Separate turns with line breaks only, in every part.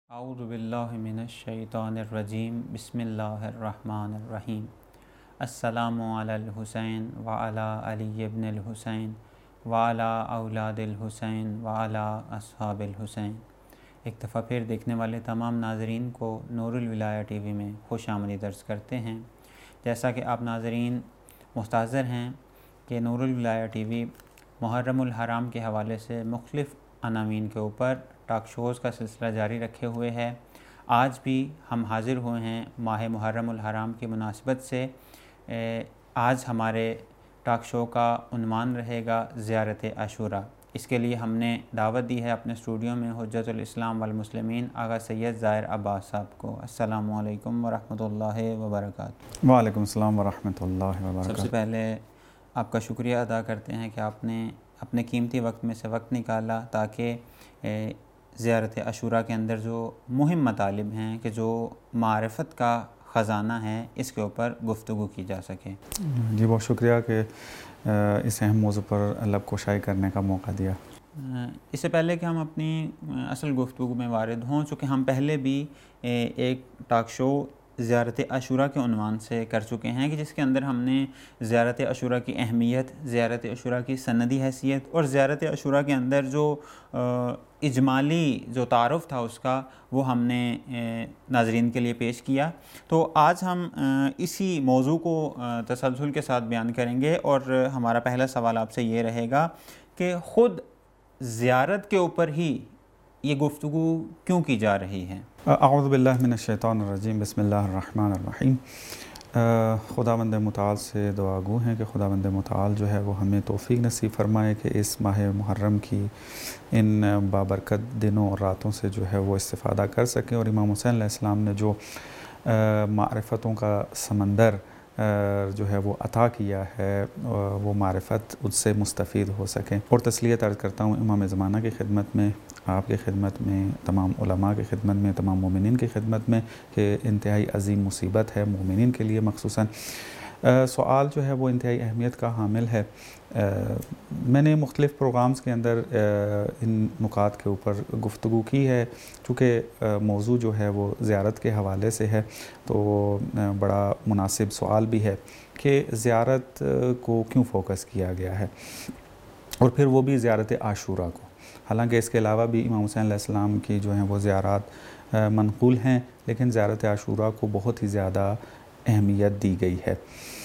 اعوذ باللہ من الشیطان الرجیم بسم اللہ الرحمن الرحیم السلام علی الحسین وعلی علی ابن الحسین وعلی اولاد الحسین وعلی اصحاب الحسین۔ ایک دفعہ پھر دیکھنے والے تمام ناظرین کو نور الولایہ ٹی وی میں خوش آمدید عرض کرتے ہیں۔ جیسا کہ آپ ناظرین مستحضر ہیں کہ نور الولایہ ٹی وی محرم الحرام کے حوالے سے مختلف عناوین کے اوپر ٹاک شوز کا سلسلہ جاری رکھے ہوئے ہے۔ آج بھی ہم حاضر ہوئے ہیں ماہ محرم الحرام کی مناسبت سے۔ آج ہمارے ٹاک شو کا عنوان رہے گا زیارت عاشوراء۔ اس کے لیے ہم نے دعوت دی ہے اپنے اسٹوڈیو میں حجت الاسلام والمسلمین آغا سید ظاہر عباس صاحب کو۔ السلام علیکم ورحمۃ اللہ وبرکاتہ۔
وعلیکم السلام ورحمۃ اللہ وبرکاتہ۔
سب سے پہلے آپ کا شکریہ ادا کرتے ہیں کہ آپ نے اپنے قیمتی وقت میں سے وقت نکالا تاکہ زیارت عاشوراء کے اندر جو مہم مطالب ہیں کہ جو معرفت کا خزانہ ہے اس کے اوپر گفتگو کی جا سکے۔
جی بہت شکریہ کہ اس اہم موضوع پر لب کشائی کرنے کا موقع دیا۔
اس سے پہلے کہ ہم اپنی اصل گفتگو میں وارد ہوں، چونکہ ہم پہلے بھی ایک ٹاک شو زیارت عاشوراء کے عنوان سے کر چکے ہیں کہ جس کے اندر ہم نے زیارت عاشوراء کی اہمیت، زیارت عاشوراء کی سندی حیثیت اور زیارت عاشوراء کے اندر جو اجمالی جو تعارف تھا اس کا وہ ہم نے ناظرین کے لیے پیش کیا۔ تو آج ہم اسی موضوع کو تسلسل کے ساتھ بیان کریں گے اور ہمارا پہلا سوال آپ سے یہ رہے گا کہ خود زیارت کے اوپر ہی یہ گفتگو کیوں کی جا رہی ہے؟
اعوذ باللہ من الشیطان الرجیم بسم اللہ الرحمن الرحیم۔ خداوند متعال سے دعا گو ہیں کہ خداوند متعال جو ہے وہ ہمیں توفیق نصیب فرمائے کہ اس ماہ محرم کی ان بابرکت دنوں اور راتوں سے جو ہے وہ استفادہ کر سکیں، اور امام حسین علیہ السلام نے جو معرفتوں کا سمندر جو ہے وہ عطا کیا ہے وہ معرفت اس سے مستفید ہو سکیں۔ اور تسلیت عرض کرتا ہوں امام زمانہ کی خدمت میں، آپ کی خدمت میں، تمام علماء کی خدمت میں، تمام مومنین کی خدمت میں کہ انتہائی عظیم مصیبت ہے مومنین کے لیے مخصوصاً۔ سوال جو ہے وہ انتہائی اہمیت کا حامل ہے۔ میں نے مختلف پروگرامز کے اندر ان نکات کے اوپر گفتگو کی ہے، چونکہ موضوع جو ہے وہ زیارت کے حوالے سے ہے تو بڑا مناسب سوال بھی ہے کہ زیارت کو کیوں فوکس کیا گیا ہے، اور پھر وہ بھی زیارت عاشوراء کو۔ حالانکہ اس کے علاوہ بھی امام حسین علیہ السلام کی جو ہیں وہ زیارات منقول ہیں، لیکن زیارت عاشوراء کو بہت ہی زیادہ اہمیت دی گئی ہے۔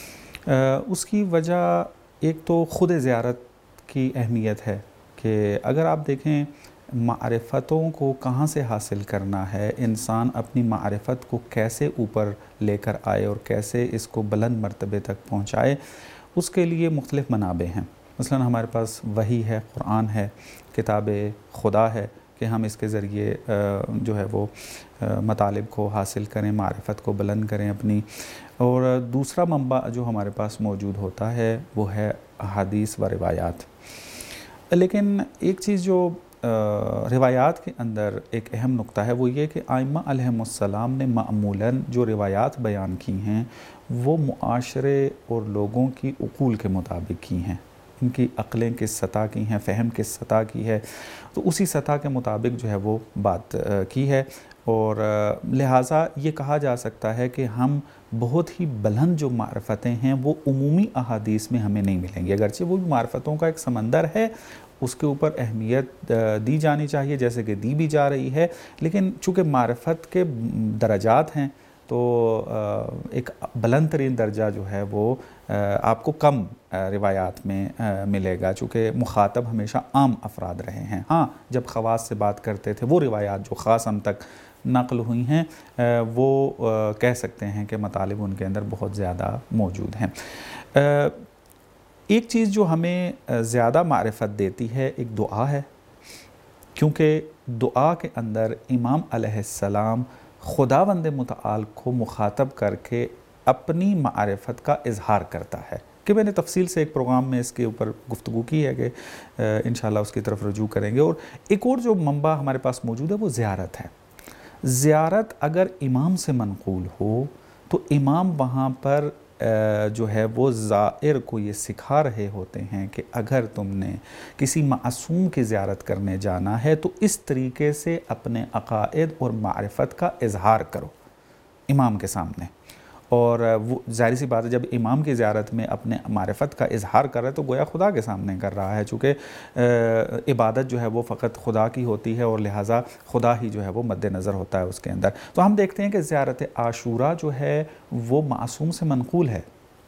اس کی وجہ ایک تو خود زیارت کی اہمیت ہے کہ اگر آپ دیکھیں معرفتوں کو کہاں سے حاصل کرنا ہے، انسان اپنی معرفت کو کیسے اوپر لے کر آئے اور کیسے اس کو بلند مرتبے تک پہنچائے، اس کے لیے مختلف منابع ہیں۔ مثلا ہمارے پاس وحی ہے، قرآن ہے، کتاب خدا ہے کہ ہم اس کے ذریعے جو ہے وہ مطالب کو حاصل کریں، معرفت کو بلند کریں اپنی۔ اور دوسرا منبع جو ہمارے پاس موجود ہوتا ہے وہ ہے احادیث و روایات۔ لیکن ایک چیز جو روایات کے اندر ایک اہم نقطہ ہے وہ یہ کہ ائمہ علیہم السلام نے معمولاً جو روایات بیان کی ہیں وہ معاشرے اور لوگوں کی عقول کے مطابق کی ہیں، ان کی عقلیں کس سطح کی ہیں، فہم کس سطح کی ہے، تو اسی سطح کے مطابق جو ہے وہ بات کی ہے، اور لہٰذا یہ کہا جا سکتا ہے کہ ہم بہت ہی بلند جو معرفتیں ہیں وہ عمومی احادیث میں ہمیں نہیں ملیں گی، اگرچہ وہ معرفتوں کا ایک سمندر ہے، اس کے اوپر اہمیت دی جانی چاہیے جیسے کہ دی بھی جا رہی ہے، لیکن چونکہ معرفت کے درجات ہیں تو ایک بلند ترین درجہ جو ہے وہ آپ کو کم روایات میں ملے گا، چونکہ مخاطب ہمیشہ عام افراد رہے ہیں۔ ہاں جب خواص سے بات کرتے تھے وہ روایات جو خاص ہم تک نقل ہوئی ہیں وہ کہہ سکتے ہیں کہ مطالب ان کے اندر بہت زیادہ موجود ہیں۔ ایک چیز جو ہمیں زیادہ معرفت دیتی ہے ایک دعا ہے، کیونکہ دعا کے اندر امام علیہ السلام خداوند متعال کو مخاطب کر کے اپنی معرفت کا اظہار کرتا ہے، کہ میں نے تفصیل سے ایک پروگرام میں اس کے اوپر گفتگو کی ہے کہ انشاءاللہ اس کی طرف رجوع کریں گے۔ اور ایک اور جو منبع ہمارے پاس موجود ہے وہ زیارت ہے۔ زیارت اگر امام سے منقول ہو تو امام وہاں پر جو ہے وہ زائر کو یہ سکھا رہے ہوتے ہیں کہ اگر تم نے کسی معصوم کی زیارت کرنے جانا ہے تو اس طریقے سے اپنے عقائد اور معرفت کا اظہار کرو امام کے سامنے. اور وہ ظاہر سی بات ہے جب امام کی زیارت میں اپنے معرفت کا اظہار کر رہا ہے تو گویا خدا کے سامنے کر رہا ہے، چونکہ عبادت جو ہے وہ فقط خدا کی ہوتی ہے اور لہٰذا خدا ہی جو ہے وہ مد نظر ہوتا ہے اس کے اندر. تو ہم دیکھتے ہیں کہ زیارت عاشوراء جو ہے وہ معصوم سے منقول ہے،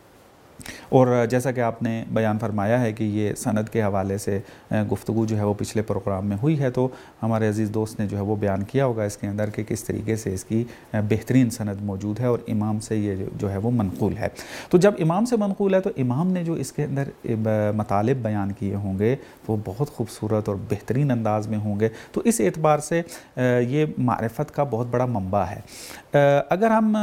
اور جیسا کہ آپ نے بیان فرمایا ہے کہ یہ سند کے حوالے سے گفتگو جو ہے وہ پچھلے پروگرام میں ہوئی ہے، تو ہمارے عزیز دوست نے جو ہے وہ بیان کیا ہوگا اس کے اندر کہ کس طریقے سے اس کی بہترین سند موجود ہے اور امام سے یہ جو ہے وہ منقول ہے. تو جب امام سے منقول ہے تو امام نے جو اس کے اندر مطالب بیان کیے ہوں گے وہ بہت خوبصورت اور بہترین انداز میں ہوں گے، تو اس اعتبار سے یہ معرفت کا بہت بڑا منبع ہے. اگر ہم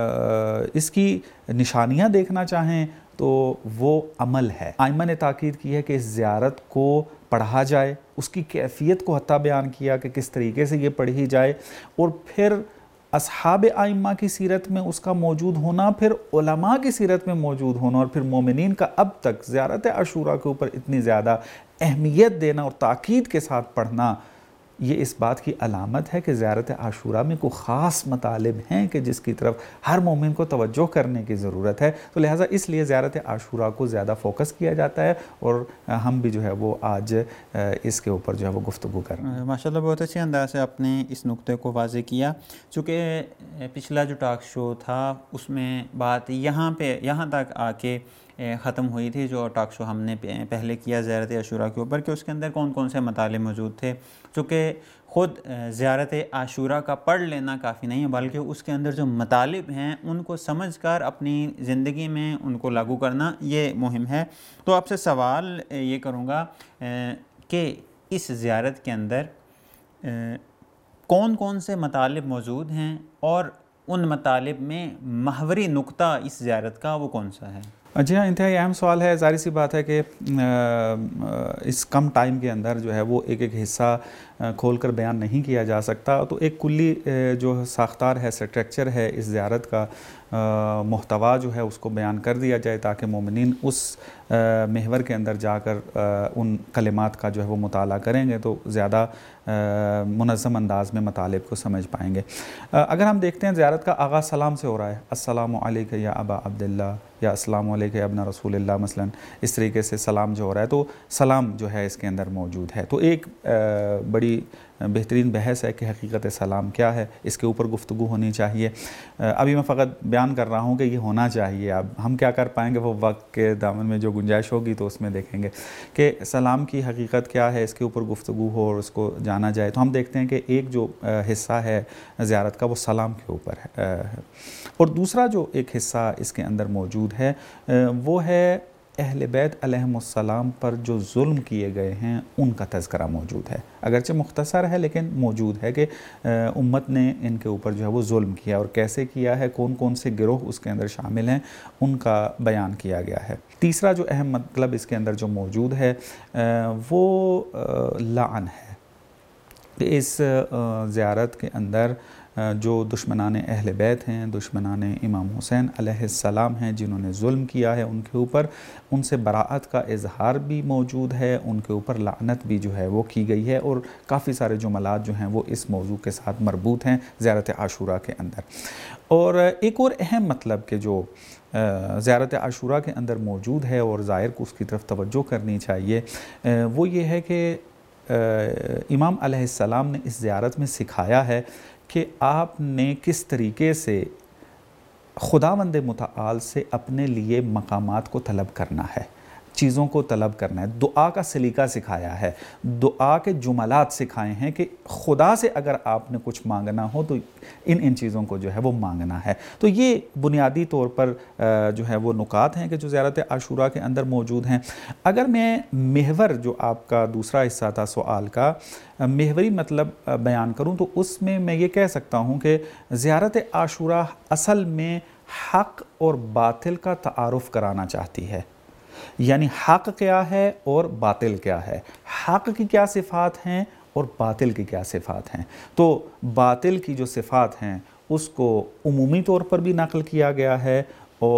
اس کی نشانیاں دیکھنا چاہیں تو وہ عمل ہے. ائمہ نے تاکید کی ہے کہ اس زیارت کو پڑھا جائے، اس کی کیفیت کو حتیٰ بیان کیا کہ کس طریقے سے یہ پڑھی جائے، اور پھر اصحاب ائمہ کی سیرت میں اس کا موجود ہونا، پھر علماء کی سیرت میں موجود ہونا، اور پھر مومنین کا اب تک زیارت عاشوراء کے اوپر اتنی زیادہ اہمیت دینا اور تاکید کے ساتھ پڑھنا، یہ اس بات کی علامت ہے کہ زیارت عاشوراء میں کوئی خاص مطالب ہیں کہ جس کی طرف ہر مومن کو توجہ کرنے کی ضرورت ہے. تو لہٰذا اس لیے زیارت عاشوراء کو زیادہ فوکس کیا جاتا ہے، اور ہم بھی جو ہے وہ آج اس کے اوپر جو ہے وہ گفتگو کر رہے ہیں.
ماشاءاللہ بہت اچھے انداز سے آپ نے اس نقطے کو واضح کیا، چونکہ پچھلا جو ٹاک شو تھا اس میں بات یہاں تک آ کے ختم ہوئی تھی، جو ٹاک شو ہم نے پہلے کیا زیارت عاشوراء کے اوپر، کہ اس کے اندر کون کون سے مطالب موجود تھے. چونکہ خود زیارت عاشوراء کا پڑھ لینا کافی نہیں ہے، بلکہ اس کے اندر جو مطالب ہیں ان کو سمجھ کر اپنی زندگی میں ان کو لاگو کرنا یہ مہم ہے. تو آپ سے سوال یہ کروں گا کہ اس زیارت کے اندر کون کون سے مطالب موجود ہیں، اور ان مطالب میں محوری نقطہ اس زیارت کا وہ کون سا ہے؟
جی ہاں، انتہائی اہم سوال ہے. ظاہر سی بات ہے کہ اس کم ٹائم کے اندر جو ہے وہ ایک ایک حصہ کھول کر بیان نہیں کیا جا سکتا. تو ایک کلی جو ساختار ہے، سٹرکچر ہے اس زیارت کا، محتوا جو ہے اس کو بیان کر دیا جائے تاکہ مومنین اس محور کے اندر جا کر ان کلمات کا جو ہے وہ مطالعہ کریں گے تو زیادہ منظم انداز میں مطالب کو سمجھ پائیں گے. اگر ہم دیکھتے ہیں زیارت کا آغاز سلام سے ہو رہا ہے، السلام علیک یا ابا عبداللہ، یا السلام علیک یا ابن رسول اللہ، مثلا اس طریقے سے سلام جو ہو رہا ہے، تو سلام جو ہے اس کے اندر موجود ہے. تو ایک بڑی بہترین بحث ہے کہ حقیقت سلام کیا ہے، اس کے اوپر گفتگو ہونی چاہیے. ابھی میں فقط بیان کر رہا ہوں کہ یہ ہونا چاہیے. اب ہم کیا کر پائیں گے وہ وقت کے دامن میں جو گنجائش ہوگی تو اس میں دیکھیں گے کہ سلام کی حقیقت کیا ہے، اس کے اوپر گفتگو ہو اور اس کو جانا جائے. تو ہم دیکھتے ہیں کہ ایک جو حصہ ہے زیارت کا وہ سلام کے اوپر ہے، اور دوسرا جو ایک حصہ اس کے اندر موجود ہے وہ ہے اہل بیت علیہم السلام پر جو ظلم کیے گئے ہیں ان کا تذکرہ موجود ہے. اگرچہ مختصر ہے لیکن موجود ہے کہ امت نے ان کے اوپر جو ہے وہ ظلم کیا اور کیسے کیا ہے، کون کون سے گروہ اس کے اندر شامل ہیں، ان کا بیان کیا گیا ہے. تیسرا جو اہم مطلب اس کے اندر جو موجود ہے وہ لعن ہے. اس زیارت کے اندر جو دشمنان اہل بیت ہیں، دشمنان امام حسین علیہ السلام ہیں، جنہوں نے ظلم کیا ہے ان کے اوپر، ان سے براءت کا اظہار بھی موجود ہے، ان کے اوپر لعنت بھی جو ہے وہ کی گئی ہے، اور کافی سارے جملات جو ہیں وہ اس موضوع کے ساتھ مربوط ہیں زیارت عاشوراء کے اندر. اور ایک اور اہم مطلب کہ جو زیارت عاشوراء کے اندر موجود ہے اور زائر کو اس کی طرف توجہ کرنی چاہیے، وہ یہ ہے کہ امام علیہ السلام نے اس زیارت میں سکھایا ہے کہ آپ نے کس طریقے سے خداوند متعال سے اپنے لیے مقامات کو طلب کرنا ہے، چیزوں کو طلب کرنا ہے. دعا کا سلیقہ سکھایا ہے، دعا کے جملات سکھائے ہیں کہ خدا سے اگر آپ نے کچھ مانگنا ہو تو ان چیزوں کو جو ہے وہ مانگنا ہے. تو یہ بنیادی طور پر جو ہے وہ نکات ہیں کہ جو زیارت عاشوراء کے اندر موجود ہیں. اگر میں محور جو آپ کا دوسرا حصہ تھا سوال کا، محوری مطلب بیان کروں تو اس میں یہ کہہ سکتا ہوں کہ زیارت عاشوراء اصل میں حق اور باطل کا تعارف کرانا چاہتی ہے. یعنی حق کیا ہے اور باطل کیا ہے، حق کی کیا صفات ہیں اور باطل کی کیا صفات ہیں. تو باطل کی جو صفات ہیں اس کو عمومی طور پر بھی نقل کیا گیا ہے، اور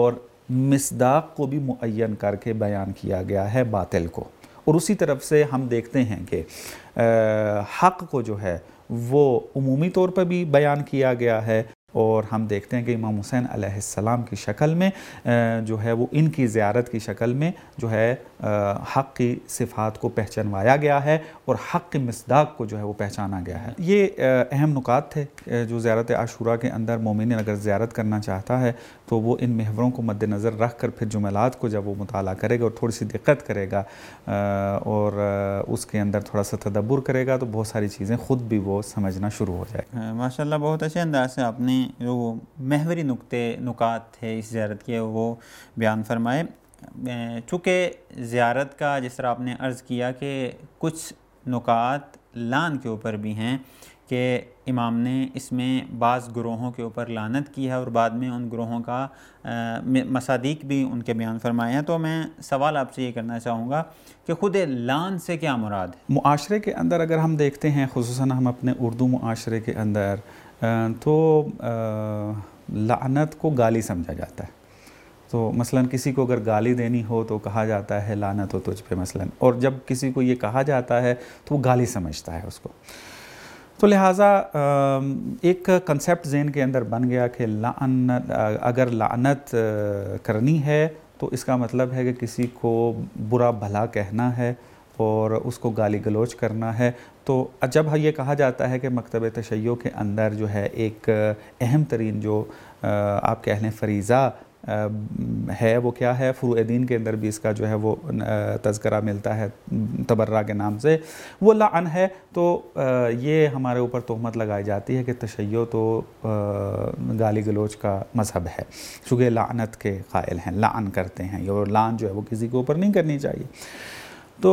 مصداق کو بھی معین کر کے بیان کیا گیا ہے باطل کو، اور اسی طرف سے ہم دیکھتے ہیں کہ حق کو جو ہے وہ عمومی طور پر بھی بیان کیا گیا ہے، اور ہم دیکھتے ہیں کہ امام حسین علیہ السلام کی شکل میں جو ہے وہ ان کی زیارت کی شکل میں جو ہے حق کی صفات کو پہچانوایا گیا ہے اور حق کی مصداق کو جو ہے وہ پہچانا گیا ہے۔ یہ اہم نکات تھے جو زیارت عاشوراء کے اندر مومن اگر زیارت کرنا چاہتا ہے تو وہ ان محوروں کو مد نظر رکھ کر پھر جملات کو جب وہ مطالعہ کرے گا اور تھوڑی سی دقت کرے گا اور اس کے اندر تھوڑا سا تدبر کرے گا تو بہت ساری چیزیں خود بھی وہ سمجھنا شروع ہو جائے۔
ماشاءاللہ بہت اچھے انداز سے آپ نے جو محوری نکات تھے اس زیارت کے وہ بیان فرمائے۔ چونکہ زیارت کا جس طرح آپ نے عرض کیا کہ کچھ نکات لعن کے اوپر بھی ہیں کہ امام نے اس میں بعض گروہوں کے اوپر لعنت کی ہے اور بعد میں ان گروہوں کا مصادیق بھی ان کے بیان فرمائے ہیں، تو میں سوال آپ سے یہ کرنا چاہوں گا کہ خود لعن سے کیا مراد ہے؟
معاشرے کے اندر اگر ہم دیکھتے ہیں، خصوصاً ہم اپنے اردو معاشرے کے اندر، تو لعنت کو گالی سمجھا جاتا ہے۔ تو مثلا کسی کو اگر گالی دینی ہو تو کہا جاتا ہے لعنت ہو تجھ پہ مثلا، اور جب کسی کو یہ کہا جاتا ہے تو وہ گالی سمجھتا ہے اس کو۔ تو لہٰذا ایک کنسیپٹ ذہن کے اندر بن گیا کہ اگر لعنت کرنی ہے تو اس کا مطلب ہے کہ کسی کو برا بھلا کہنا ہے اور اس کو گالی گلوچ کرنا ہے۔ تو جب یہ کہا جاتا ہے کہ مکتب تشیع کے اندر جو ہے ایک اہم ترین جو آپ کہہ لیں فریضہ ہے وہ کیا ہے، فروع دین کے اندر بھی اس کا جو ہے وہ تذکرہ ملتا ہے تبرہ کے نام سے، وہ لعن ہے، تو یہ ہمارے اوپر تہمت لگائی جاتی ہے کہ تشیع تو گالی گلوچ کا مذہب ہے، چونکہ لعنت کے قائل ہیں، لعن کرتے ہیں، اور لعن جو ہے وہ کسی کے اوپر نہیں کرنی چاہیے۔ تو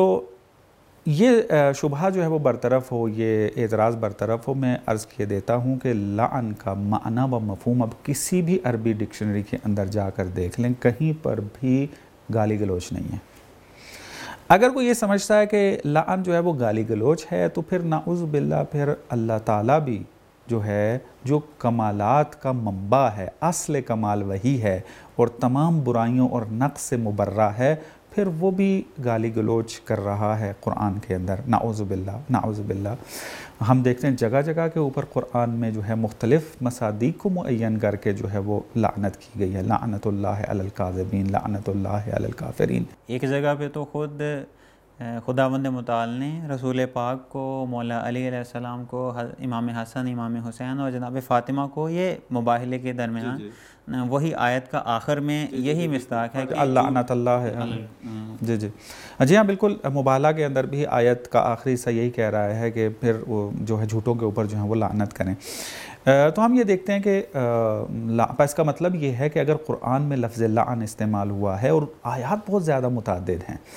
یہ شبہہ جو ہے وہ برطرف ہو، یہ اعتراض برطرف ہو، میں عرض کیے دیتا ہوں کہ لعن کا معنی و مفہوم اب کسی بھی عربی ڈکشنری کے اندر جا کر دیکھ لیں، کہیں پر بھی گالی گلوچ نہیں ہے۔ اگر کوئی یہ سمجھتا ہے کہ لعن جو ہے وہ گالی گلوچ ہے تو پھر نعوذ باللہ پھر اللہ تعالیٰ بھی جو ہے جو کمالات کا منبع ہے، اصل کمال وہی ہے اور تمام برائیوں اور نقص سے مبرہ ہے، پھر وہ بھی گالی گلوچ کر رہا ہے قرآن کے اندر، نعوذ باللہ نعوذ باللہ۔ ہم دیکھتے ہیں جگہ جگہ کے اوپر قرآن میں جو ہے مختلف مصادیق کو معین کر کے جو ہے وہ لعنت کی گئی ہے، لعنت اللہ علی الکاذبین، لعنت اللہ علی الکافرین۔
ایک جگہ پہ تو خود خداوند متعال نے رسول پاک کو، مولا علی علیہ السلام کو، امام حسن، امام حسین اور جناب فاطمہ کو یہ مباہلے کے درمیان وہی آیت کا آخر میں یہی مصداق ہے کہ
لعنت اللہ ہے۔ جی ہاں بالکل، مباہلہ کے اندر بھی آیت کا آخری حصہ یہی کہہ رہا ہے کہ پھر وہ جو ہے جھوٹوں کے اوپر جو ہے وہ لعنت کریں۔ تو ہم یہ دیکھتے ہیں کہ اس کا مطلب یہ ہے کہ اگر قرآن میں لفظ لعن استعمال ہوا ہے اور آیات بہت زیادہ متعدد ہیں،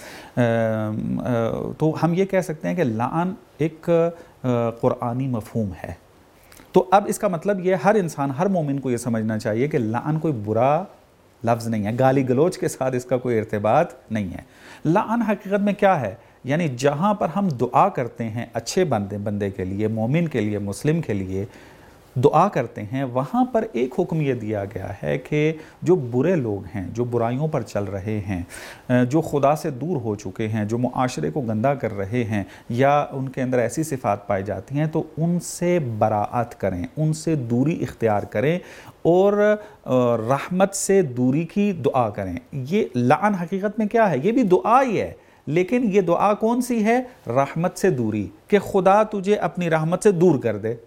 تو ہم یہ کہہ سکتے ہیں کہ لعن ایک قرآنی مفہوم ہے۔ تو اب اس کا مطلب یہ ہر انسان، ہر مومن کو یہ سمجھنا چاہیے کہ لعن کوئی برا لفظ نہیں ہے، گالی گلوچ کے ساتھ اس کا کوئی ارتباط نہیں ہے۔ لعن حقیقت میں کیا ہے؟ یعنی جہاں پر ہم دعا کرتے ہیں اچھے بندے کے لیے، مومن کے لیے، مسلم کے لیے دعا کرتے ہیں، وہاں پر ایک حکم یہ دیا گیا ہے کہ جو برے لوگ ہیں، جو برائیوں پر چل رہے ہیں، جو خدا سے دور ہو چکے ہیں، جو معاشرے کو گندہ کر رہے ہیں یا ان کے اندر ایسی صفات پائی جاتی ہیں، تو ان سے براعت کریں، ان سے دوری اختیار کریں اور رحمت سے دوری کی دعا کریں۔ یہ لعن حقیقت میں کیا ہے؟ یہ بھی دعا ہی ہے، لیکن یہ دعا کون سی ہے؟ رحمت سے دوری، کہ خدا تجھے اپنی رحمت سے دور کر دے۔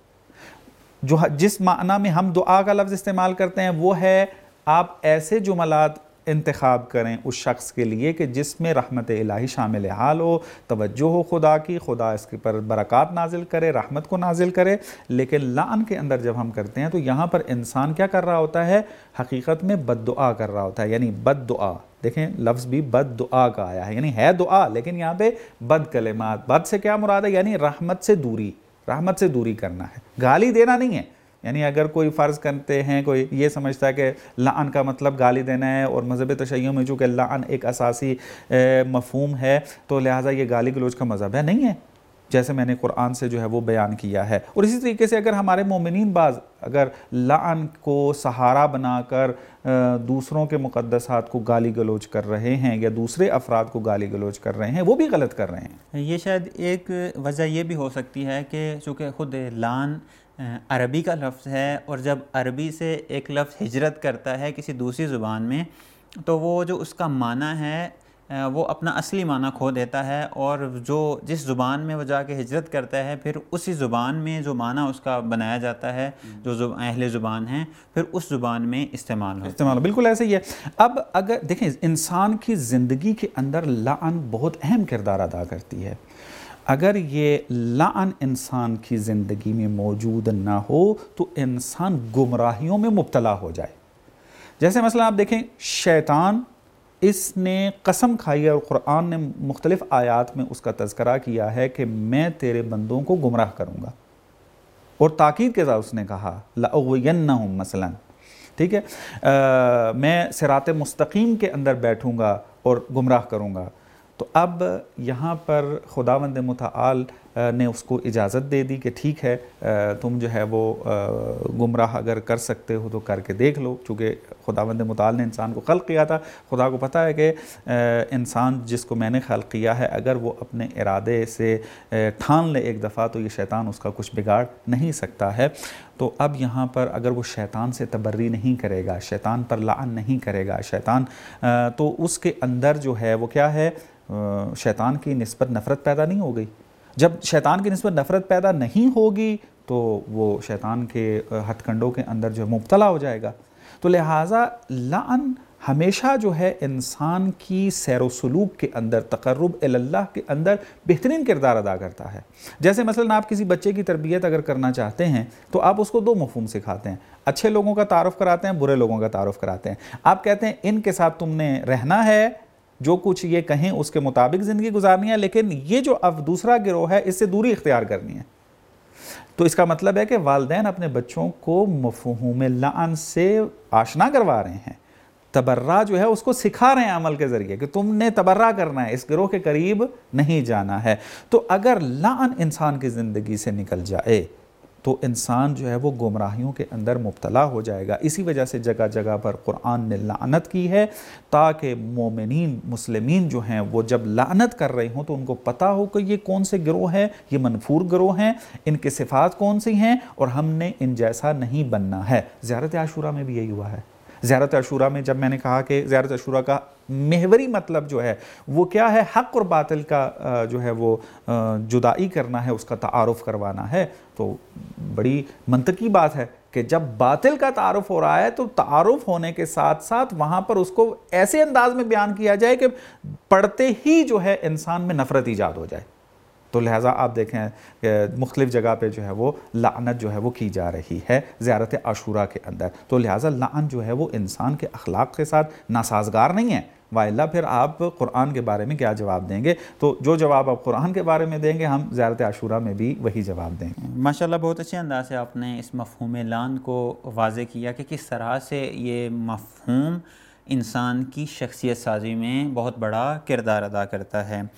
جس معنی میں ہم دعا کا لفظ استعمال کرتے ہیں وہ ہے آپ ایسے جملات انتخاب کریں اس شخص کے لیے کہ جس میں رحمت الہی شامل حال ہو، توجہ ہو خدا کی، خدا اس کے پر برکات نازل کرے، رحمت کو نازل کرے۔ لیکن لعن کے اندر جب ہم کرتے ہیں تو یہاں پر انسان کیا کر رہا ہوتا ہے؟ حقیقت میں بد دعا کر رہا ہوتا ہے، یعنی بد دعا۔ دیکھیں لفظ بھی بد دعا کا آیا ہے، یعنی ہے دعا لیکن یہاں پہ بد کلمات۔ بد سے کیا مراد ہے؟ یعنی رحمت سے دوری، رحمت سے دوری کرنا ہے، گالی دینا نہیں ہے۔ یعنی اگر کوئی فرض کرتے ہیں، کوئی یہ سمجھتا ہے کہ لعن کا مطلب گالی دینا ہے، اور مذہب تشیع میں چونکہ لعن ایک اساسی مفہوم ہے تو لہٰذا یہ گالی گلوچ کا مذہب ہے، نہیں ہے۔ جیسے میں نے قرآن سے جو ہے وہ بیان کیا ہے. اور اسی طریقے سے اگر ہمارے مومنین بعض اگر لعن کو سہارا بنا کر دوسروں کے مقدسات کو گالی گلوچ کر رہے ہیں یا دوسرے افراد کو گالی گلوچ کر رہے ہیں، وہ بھی غلط کر رہے ہیں.
یہ شاید ایک وجہ یہ بھی ہو سکتی ہے کہ چونکہ خود لعن عربی کا لفظ ہے، اور جب عربی سے ایک لفظ ہجرت کرتا ہے کسی دوسری زبان میں تو وہ جو اس کا معنی ہے وہ اپنا اصلی معنی کھو دیتا ہے، اور جو جس زبان میں وہ جا کے ہجرت کرتا ہے پھر اسی زبان میں جو معنی اس کا بنایا جاتا ہے جو اہل زبان ہیں پھر اس زبان میں استعمال
استعمال بالکل ایسے ہی ہے. اب اگر دیکھیں انسان کی زندگی کے اندر لعن بہت اہم کردار ادا کرتی ہے. اگر یہ لعن انسان کی زندگی میں موجود نہ ہو تو انسان گمراہیوں میں مبتلا ہو جائے. جیسے مثلا آپ دیکھیں شیطان اس نے قسم کھائی ہے اور قرآن نے مختلف آیات میں اس کا تذکرہ کیا ہے کہ میں تیرے بندوں کو گمراہ کروں گا، اور تاکید کے ساتھ اس نے کہا لَأُغْوِيَنَّهُمْ مثلا، ٹھیک ہے، میں صراط مستقیم کے اندر بیٹھوں گا اور گمراہ کروں گا. تو اب یہاں پر خداوند متعال نے اس کو اجازت دے دی کہ ٹھیک ہے تم جو ہے وہ گمراہ اگر کر سکتے ہو تو کر کے دیکھ لو. چونکہ خداوند متعال نے انسان کو خلق کیا تھا، خدا کو پتہ ہے کہ انسان جس کو میں نے خلق کیا ہے اگر وہ اپنے ارادے سے ٹھان لے ایک دفعہ تو یہ شیطان اس کا کچھ بگاڑ نہیں سکتا ہے. تو اب یہاں پر اگر وہ شیطان سے تبری نہیں کرے گا، شیطان پر لعن نہیں کرے گا، شیطان تو اس کے اندر جو ہے وہ کیا ہے، شیطان کی نسبت نفرت پیدا نہیں ہو گئی. جب شیطان کی نسبت نفرت پیدا نہیں ہوگی تو وہ شیطان کے ہتھ کنڈوں کے اندر جو مبتلا ہو جائے گا. تو لہٰذا لعن ہمیشہ جو ہے انسان کی سیر و سلوک کے اندر، تقرب اللہ کے اندر بہترین کردار ادا کرتا ہے. جیسے مثلا آپ کسی بچے کی تربیت اگر کرنا چاہتے ہیں تو آپ اس کو دو مفہوم سکھاتے ہیں، اچھے لوگوں کا تعارف کراتے ہیں، برے لوگوں کا تعارف کراتے ہیں. آپ کہتے ہیں ان کے ساتھ تم نے رہنا ہے، جو کچھ یہ کہیں اس کے مطابق زندگی گزارنی ہے، لیکن یہ جو اب دوسرا گروہ ہے اس سے دوری اختیار کرنی ہے. تو اس کا مطلب ہے کہ والدین اپنے بچوں کو مفہوم لعن سے آشنا کروا رہے ہیں، تبرہ جو ہے اس کو سکھا رہے ہیں عمل کے ذریعے کہ تم نے تبرہ کرنا ہے، اس گروہ کے قریب نہیں جانا ہے. تو اگر لعن انسان کی زندگی سے نکل جائے تو انسان جو ہے وہ گمراہیوں کے اندر مبتلا ہو جائے گا. اسی وجہ سے جگہ جگہ پر قرآن نے لعنت کی ہے تاکہ مومنین مسلمین جو ہیں وہ جب لعنت کر رہے ہوں تو ان کو پتہ ہو کہ یہ کون سے گروہ ہیں، یہ منفور گروہ ہیں، ان کے صفات کون سی ہیں اور ہم نے ان جیسا نہیں بننا ہے. زیارت عاشورہ میں بھی یہی ہوا ہے. زیارت عاشورہ میں جب میں نے کہا کہ زیارت عاشورہ کا محوری مطلب جو ہے وہ کیا ہے، حق اور باطل کا جو ہے وہ جدائی کرنا ہے، اس کا تعارف کروانا ہے. تو بڑی منطقی بات ہے کہ جب باطل کا تعارف ہو رہا ہے تو تعارف ہونے کے ساتھ ساتھ وہاں پر اس کو ایسے انداز میں بیان کیا جائے کہ پڑھتے ہی جو ہے انسان میں نفرت ایجاد ہو جائے. تو لہٰذا آپ دیکھیں کہ مختلف جگہ پہ جو ہے وہ لعنت جو ہے وہ کی جا رہی ہے زیارت عاشورہ کے اندر. تو لہٰذا لعن جو ہے وہ انسان کے اخلاق کے ساتھ ناسازگار نہیں ہے. وائلہ پھر آپ قرآن کے بارے میں کیا جواب دیں گے؟ تو جو جواب آپ قرآن کے بارے میں دیں گے ہم زیارت عاشورہ میں بھی وہی جواب دیں گے.
ماشاءاللہ بہت اچھے انداز سے آپ نے اس مفہوم لعن کو واضح کیا کہ کس طرح سے یہ مفہوم انسان کی شخصیت سازی میں بہت بڑا کردار ادا کرتا ہے.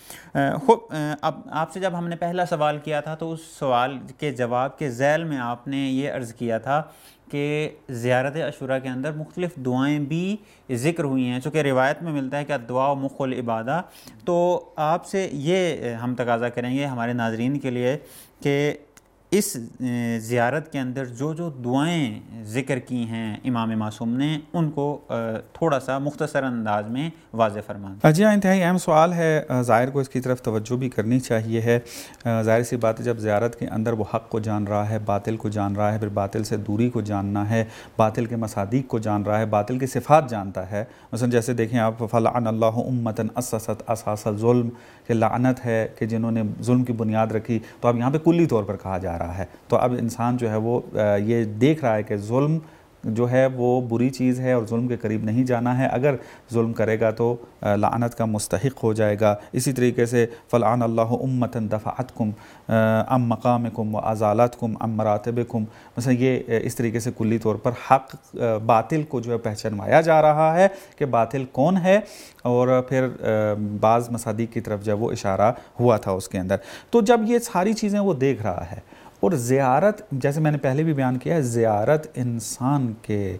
اب آپ سے جب ہم نے پہلا سوال کیا تھا تو اس سوال کے جواب کے ذیل میں آپ نے یہ عرض کیا تھا کہ زیارت عاشورہ کے اندر مختلف دعائیں بھی ذکر ہوئی ہیں، چونکہ روایت میں ملتا ہے کہ دعا مخ العبادہ. تو آپ سے یہ ہم تقاضا کریں گے ہمارے ناظرین کے لیے کہ اس زیارت کے اندر جو جو دعائیں ذکر کی ہیں امام معصوم نے ان کو تھوڑا سا مختصر انداز میں واضح فرمائیں.
جی ہاں، انتہائی اہم سوال ہے. ظاہر کو اس کی طرف توجہ بھی کرنی چاہیے ہے. ظاہر سی بات ہے جب زیارت کے اندر وہ حق کو جان رہا ہے، باطل کو جان رہا ہے، پھر باطل سے دوری کو جاننا ہے، باطل کے مصادیق کو جان رہا ہے، باطل کی صفات جانتا ہے. مثلا جیسے دیکھیں آپ فلعن اللہ امۃ اسست اساس الظلم، کہ لعنت ہے کہ جنہوں نے ظلم کی بنیاد رکھی. تو اب یہاں پہ کلی طور پر کہا جا رہا ہے. تو اب انسان جو ہے وہ یہ دیکھ رہا ہے کہ ظلم جو ہے وہ بری چیز ہے اور ظلم کے قریب نہیں جانا ہے. اگر ظلم کرے گا تو لعنت کا مستحق ہو جائے گا. اسی طریقے سے فلعن اللہ امۃ دفعتکم عن مقامکم وازالتکم عن مراتبکم، مثلا یہ اس طریقے سے کلی طور پر حق باطل کو جو ہے پہچانوایا جا رہا ہے کہ باطل کون ہے، اور پھر بعض مصادیق کی طرف جب وہ اشارہ ہوا تھا اس کے اندر. تو جب یہ ساری چیزیں وہ دیکھ رہا ہے، اور زیارت جیسے میں نے پہلے بھی بیان کیا ہے، زیارت انسان کے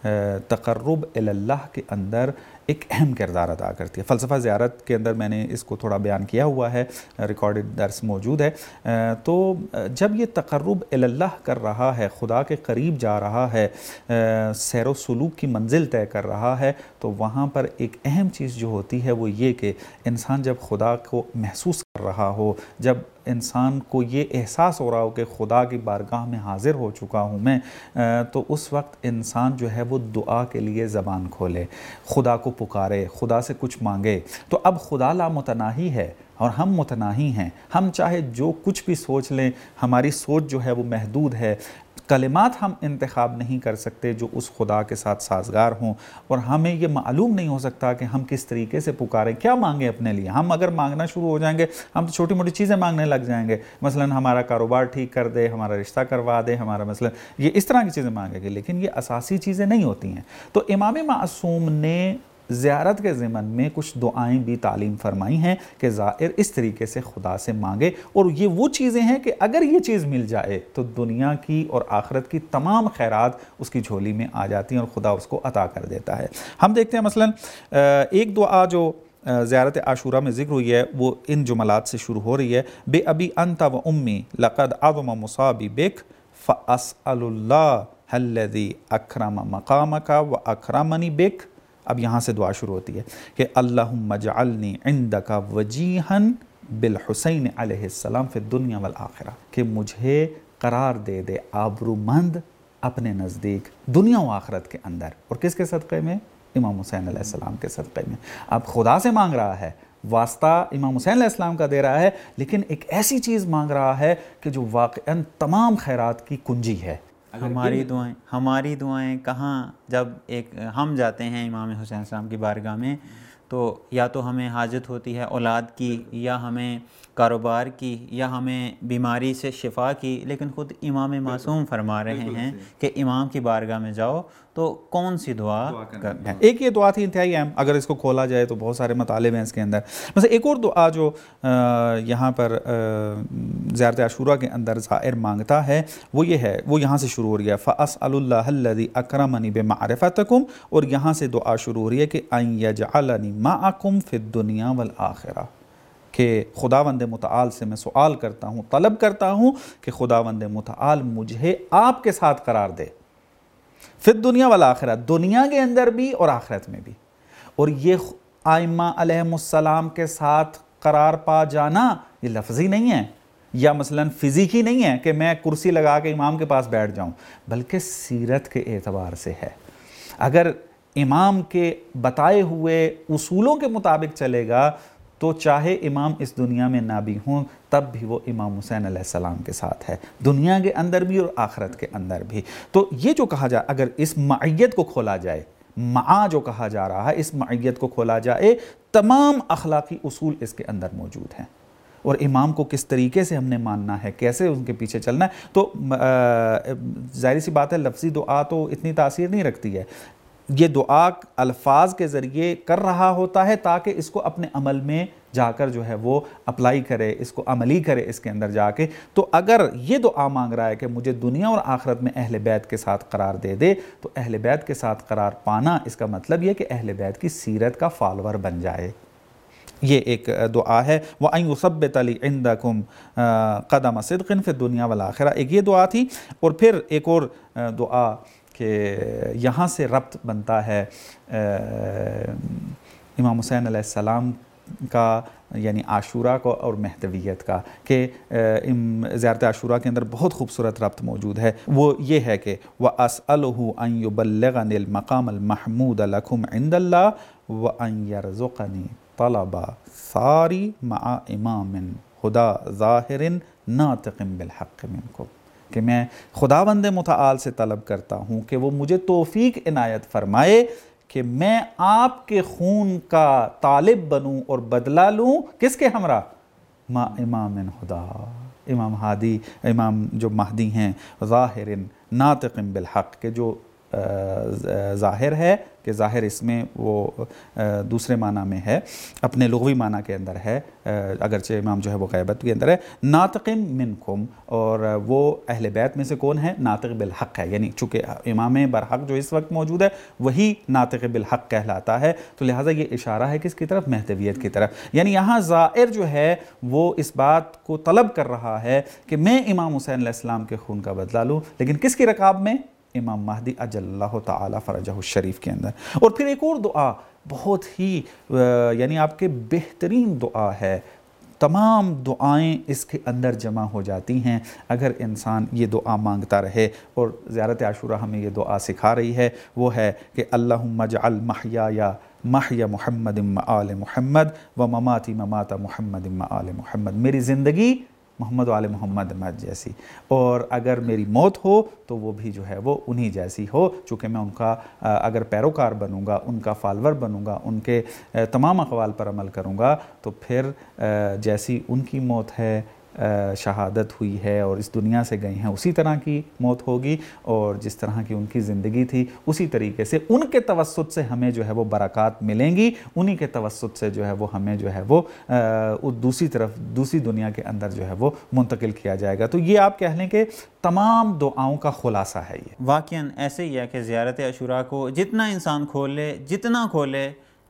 تقرب اللہ کے اندر ایک اہم کردار ادا کرتی ہے. فلسفہ زیارت کے اندر میں نے اس کو تھوڑا بیان کیا ہوا ہے، ریکارڈڈ درس موجود ہے. تو جب یہ تقرب اللہ کر رہا ہے، خدا کے قریب جا رہا ہے، سیر و سلوک کی منزل طے کر رہا ہے، تو وہاں پر ایک اہم چیز جو ہوتی ہے وہ یہ کہ انسان جب خدا کو محسوس کر رہا ہو، جب انسان کو یہ احساس ہو رہا ہو کہ خدا کی بارگاہ میں حاضر ہو چکا ہوں میں، تو اس وقت انسان جو ہے وہ دعا کے لیے زبان کھولے، خدا کو پکارے، خدا سے کچھ مانگے. تو اب خدا لامتناہی ہے اور ہم متناہی ہیں. ہم چاہے جو کچھ بھی سوچ لیں، ہماری سوچ جو ہے وہ محدود ہے. کلمات ہم انتخاب نہیں کر سکتے جو اس خدا کے ساتھ سازگار ہوں، اور ہمیں یہ معلوم نہیں ہو سکتا کہ ہم کس طریقے سے پکاریں، کیا مانگیں اپنے لیے. ہم اگر مانگنا شروع ہو جائیں گے، ہم تو چھوٹی موٹی چیزیں مانگنے لگ جائیں گے، مثلا ہمارا کاروبار ٹھیک کر دے، ہمارا رشتہ کروا دے، ہمارا مثلا یہ اس طرح کی چیزیں مانگیں گے، لیکن یہ اساسی چیزیں نہیں ہوتی ہیں. تو امام معصوم نے زیارت کے ضمن میں کچھ دعائیں بھی تعلیم فرمائی ہیں کہ زائر اس طریقے سے خدا سے مانگے، اور یہ وہ چیزیں ہیں کہ اگر یہ چیز مل جائے تو دنیا کی اور آخرت کی تمام خیرات اس کی جھولی میں آ جاتی ہیں اور خدا اس کو عطا کر دیتا ہے. ہم دیکھتے ہیں مثلا ایک دعا جو زیارت عاشوراء میں ذکر ہوئی ہے وہ ان جملات سے شروع ہو رہی ہے: بے ابی انت و امی لقد عظم مصابی بک فاسأل اللہ الذی اکرم مقامک و اکرمنی بک. اب یہاں سے دعا شروع ہوتی ہے کہ اللہم اجعلنی عندک وجیہا بالحسین علیہ السلام فی الدنیا والآخرہ، کہ مجھے قرار دے دے آبرومند اپنے نزدیک دنیا و آخرت کے اندر. اور کس کے صدقے میں؟ امام حسین علیہ السلام کے صدقے میں. اب خدا سے مانگ رہا ہے، واسطہ امام حسین علیہ السلام کا دے رہا ہے، لیکن ایک ایسی چیز مانگ رہا ہے کہ جو واقعاً تمام خیرات کی کنجی ہے.
ہماری دعائیں کہاں، جب ہم جاتے ہیں امام حسین علیہ السلام کی بارگاہ میں، تو یا تو ہمیں حاجت ہوتی ہے اولاد کی، یا ہمیں کاروبار کی، یا ہمیں بیماری سے شفا کی، لیکن خود امام معصوم فرما رہے ہیں کہ امام کی بارگاہ میں جاؤ تو کون سی دعا کرنا ہے.
ایک یہ دعا تھی انتہائی اہم، اگر اس کو کھولا جائے تو بہت سارے مطالب ہیں اس کے اندر. مثلا ایک اور دعا جو یہاں پر زیارت عاشوراء کے اندر زائر مانگتا ہے وہ یہ ہے، وہ یہاں سے شروع ہو رہی ہے فَأَسْأَلُ اللَّهَ الَّذِي أَكْرَمَنِي بِمَعْرِفَتِكُمْ، اور یہاں سے دعا شروع ہو رہی ہے کہ أَن يَجْعَلَنِي مَعَكُمْ فِي الدُّنْيَا وَالْآخِرَةِ، کہ خداوند متعال سے میں سوال کرتا ہوں، طلب کرتا ہوں کہ خداوند متعال مجھے آپ کے ساتھ قرار دے، فی الدنیا والآخرہ، دنیا کے اندر بھی اور آخرت میں بھی. اور یہ ائمہ علیہم السلام کے ساتھ قرار پا جانا یہ لفظی نہیں ہے، یا مثلا فزیکی نہیں ہے کہ میں کرسی لگا کے امام کے پاس بیٹھ جاؤں، بلکہ سیرت کے اعتبار سے ہے. اگر امام کے بتائے ہوئے اصولوں کے مطابق چلے گا تو چاہے امام اس دنیا میں نہ بھی ہوں تب بھی وہ امام حسین علیہ السلام کے ساتھ ہے، دنیا کے اندر بھی اور آخرت کے اندر بھی. تو یہ جو کہا جائے، اگر اس معیت کو کھولا جائے، معا جو کہا جا رہا ہے، اس معیت کو کھولا جائے، تمام اخلاقی اصول اس کے اندر موجود ہیں، اور امام کو کس طریقے سے ہم نے ماننا ہے، کیسے ان کے پیچھے چلنا ہے. تو ظاہر سی بات ہے لفظی دعا تو اتنی تاثیر نہیں رکھتی ہے، یہ دعا الفاظ کے ذریعے کر رہا ہوتا ہے تاکہ اس کو اپنے عمل میں جا کر جو ہے وہ اپلائی کرے، اس کو عملی کرے اس کے اندر جا کے. تو اگر یہ دعا مانگ رہا ہے کہ مجھے دنیا اور آخرت میں اہل بیت کے ساتھ قرار دے دے، تو اہل بیت کے ساتھ قرار پانا اس کا مطلب یہ کہ اہل بیت کی سیرت کا فالور بن جائے. یہ ایک دعا ہے. وَأَن يُثَبِّتَ لِي عِندَكُمْ قَدَمَ صِدْقٍ فِي الدُّنْيَا وَالْآخِرَةِ، ایک یہ دعا تھی. اور پھر ایک اور دعا کہ یہاں سے ربط بنتا ہے امام حسین علیہ السلام کا، یعنی عاشوراء کو اور مہدویت کا، کہ زیارت عاشوراء کے اندر بہت خوبصورت ربط موجود ہے. وہ یہ ہے کہ وَأَسْأَلُهُ أَن يُبَلِّغَنِ الْمَقَامَ الْمَحْمُودَ لَكُمْ عِنْدَ اللَّهِ وَأَن يَرْزُقَنِي طَلَبَ ثَارِ مَعَ إِمَامٍ هُدَى ظَاهِرٍ نَاطِقٍ بِالْحَقِّ مِنْكُمْ. کہ میں خداوند متعال سے طلب کرتا ہوں کہ وہ مجھے توفیق عنایت فرمائے کہ میں آپ کے خون کا طالب بنوں اور بدلہ لوں کس کے ہمراہ؟ ما امام ہدا، امام ہادی، امام جو مہدی ہیں، ظاہر ناطق بالحق، کہ جو ظاہر ہے، کہ ظاہر اس میں وہ دوسرے معنی میں ہے، اپنے لغوی معنی کے اندر ہے، اگرچہ امام جو ہے وہ غیبت کے اندر ہے، ناطق منکم، اور وہ اہل بیت میں سے کون ہے؟ ناطق بالحق ہے، یعنی چونکہ امام برحق جو اس وقت موجود ہے وہی ناطق بالحق کہلاتا ہے، تو لہٰذا یہ اشارہ ہے کس کی طرف؟ مہدویت کی طرف۔ یعنی یہاں زائر جو ہے وہ اس بات کو طلب کر رہا ہے کہ میں امام حسین علیہ السلام کے خون کا بدلہ لوں، لیکن کس کی رکاب میں؟ امام مہدی اجل اللہ تعالی فرجہ الشریف کے اندر۔ اور پھر ایک اور دعا بہت ہی یعنی آپ کے بہترین دعا ہے، تمام دعائیں اس کے اندر جمع ہو جاتی ہیں اگر انسان یہ دعا مانگتا رہے، اور زیارت عاشوراء ہمیں یہ دعا سکھا رہی ہے، وہ ہے کہ اللہم اجعل محیایا محیا محمد آل محمد و مماتی ممات محمد آل محمد، میری زندگی محمد و آل محمد جیسی، اور اگر میری موت ہو تو وہ بھی جو ہے وہ انہی جیسی ہو، چونکہ میں ان کا اگر پیروکار بنوں گا، ان کا فالور بنوں گا، ان کے تمام اقوال پر عمل کروں گا، تو پھر جیسی ان کی موت ہے، شہادت ہوئی ہے اور اس دنیا سے گئی ہیں، اسی طرح کی موت ہوگی، اور جس طرح کی ان کی زندگی تھی اسی طریقے سے ان کے توسط سے ہمیں جو ہے وہ برکات ملیں گی، انہی کے توسط سے جو ہے وہ ہمیں جو ہے وہ دوسری طرف دوسری دنیا کے اندر جو ہے وہ منتقل کیا جائے گا۔ تو یہ آپ کہہ لیں کہ تمام دعاؤں کا خلاصہ ہے یہ۔
واقعاً ایسے ہی ہے کہ زیارت عاشوراء کو جتنا انسان کھولے، جتنا کھولے،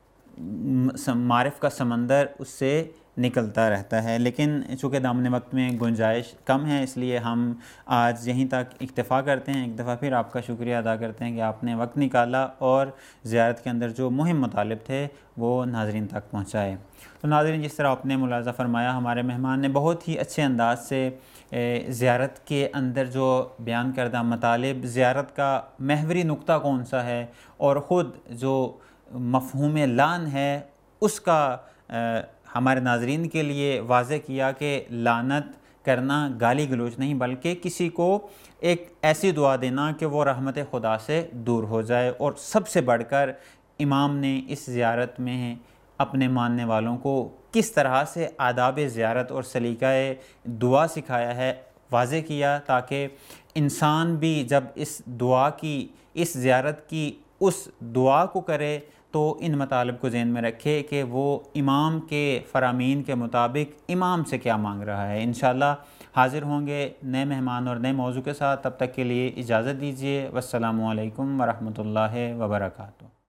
معرف کا سمندر اس سے نکلتا رہتا ہے، لیکن چونکہ دامن وقت میں گنجائش کم ہے، اس لیے ہم آج یہیں تک اکتفا کرتے ہیں۔ ایک دفعہ پھر آپ کا شکریہ ادا کرتے ہیں کہ آپ نے وقت نکالا اور زیارت کے اندر جو مہم مطالب تھے وہ ناظرین تک پہنچائے۔ تو ناظرین، جس طرح آپ نے ملاحظہ فرمایا، ہمارے مہمان نے بہت ہی اچھے انداز سے زیارت کے اندر جو بیان کردہ مطالب، زیارت کا محوری نقطہ کون سا ہے، اور خود جو مفہوم لعن ہے اس کا ہمارے ناظرین کے لیے واضح کیا کہ لعنت کرنا گالی گلوچ نہیں، بلکہ کسی کو ایک ایسی دعا دینا کہ وہ رحمت خدا سے دور ہو جائے، اور سب سے بڑھ کر امام نے اس زیارت میں اپنے ماننے والوں کو کس طرح سے آداب زیارت اور سلیقہ دعا سکھایا ہے، واضح کیا، تاکہ انسان بھی جب اس دعا کی، اس زیارت کی اس دعا کو کرے تو ان مطالب کو ذہن میں رکھے کہ وہ امام کے فرامین کے مطابق امام سے کیا مانگ رہا ہے۔ انشاءاللہ حاضر ہوں گے نئے مہمان اور نئے موضوع کے ساتھ، تب تک کے لیے اجازت دیجیے۔ والسلام علیکم ورحمۃ اللہ وبرکاتہ۔